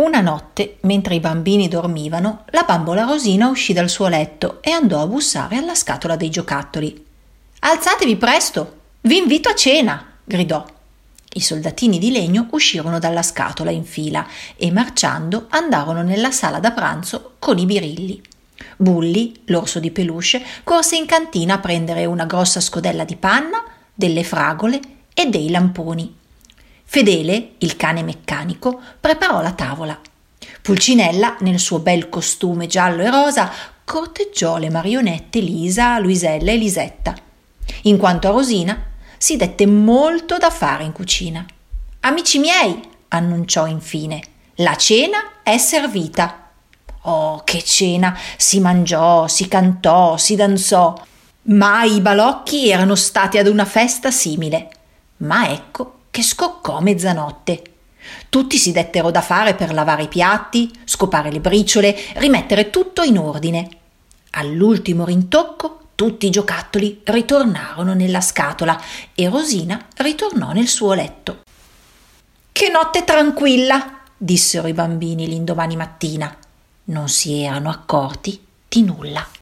Una notte, mentre i bambini dormivano, la bambola Rosina uscì dal suo letto e andò a bussare alla scatola dei giocattoli. «Alzatevi presto! Vi invito a cena!» gridò. I soldatini di legno uscirono dalla scatola in fila e marciando andarono nella sala da pranzo con i birilli. Bully, l'orso di peluche, corse in cantina a prendere una grossa scodella di panna, delle fragole e dei lamponi. Fedele, il cane meccanico, preparò la tavola. Pulcinella, nel suo bel costume giallo e rosa, corteggiò le marionette Lisa, Luisella e Lisetta. In quanto a Rosina, si dette molto da fare in cucina. «Amici miei», annunciò infine, «la cena è servita». Oh, che cena! Si mangiò, si cantò, si danzò. Mai i balocchi erano stati ad una festa simile. Ma ecco che scoccò mezzanotte. Tutti si dettero da fare per lavare i piatti, scopare le briciole, rimettere tutto in ordine. All'ultimo rintocco tutti i giocattoli ritornarono nella scatola e Rosina ritornò nel suo letto. «Che notte tranquilla!» dissero i bambini l'indomani mattina. Non si erano accorti di nulla.